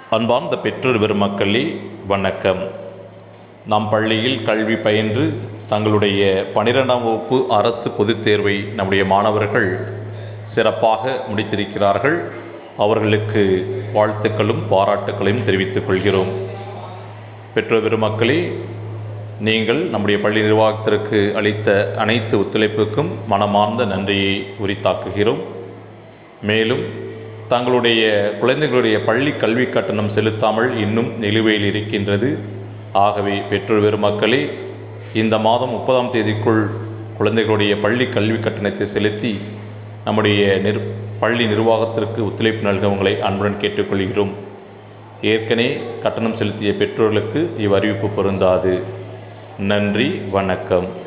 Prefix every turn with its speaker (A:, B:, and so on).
A: அன்பார்ந்த பெற்றோர் பெருமக்களே வணக்கம். நம் பள்ளியில் கல்வி பயின்று தங்களுடைய 12ஆம் வகுப்பு அரசு பொதுத் தேர்வை நம்முடைய மாணவர்கள் சிறப்பாக முடித்திருக்கிறார்கள். அவர்களுக்கு வாழ்த்துக்களும் பாராட்டுக்களையும் தெரிவித்துக் கொள்கிறோம். பெற்றோர் பெருமக்களே, நீங்கள் நம்முடைய பள்ளி நிர்வாகத்திற்கு அளித்த அனைத்து ஒத்துழைப்புக்கும் மனமார்ந்த நன்றியை உரித்தாக்குகிறோம். மேலும் தங்களுடைய குழந்தைகளுடைய பள்ளி கல்வி கட்டணம் செலுத்தாமல் இன்னும் நிலுவையில் இருக்கின்றது. ஆகவே பெற்றோர் பெருமக்களே, இந்த மாதம் 30ஆம் தேதிக்குள் குழந்தைகளுடைய பள்ளி கல்வி கட்டணத்தை செலுத்தி நம்முடைய பள்ளி நிர்வாகத்திற்கு ஒத்துழைப்பு நல்க உங்களை அன்புடன் கேட்டுக்கொள்கிறோம். ஏற்கனவே கட்டணம் செலுத்திய பெற்றோர்களுக்கு இவ்வறிவிப்பு பொருந்தாது. நன்றி, வணக்கம்.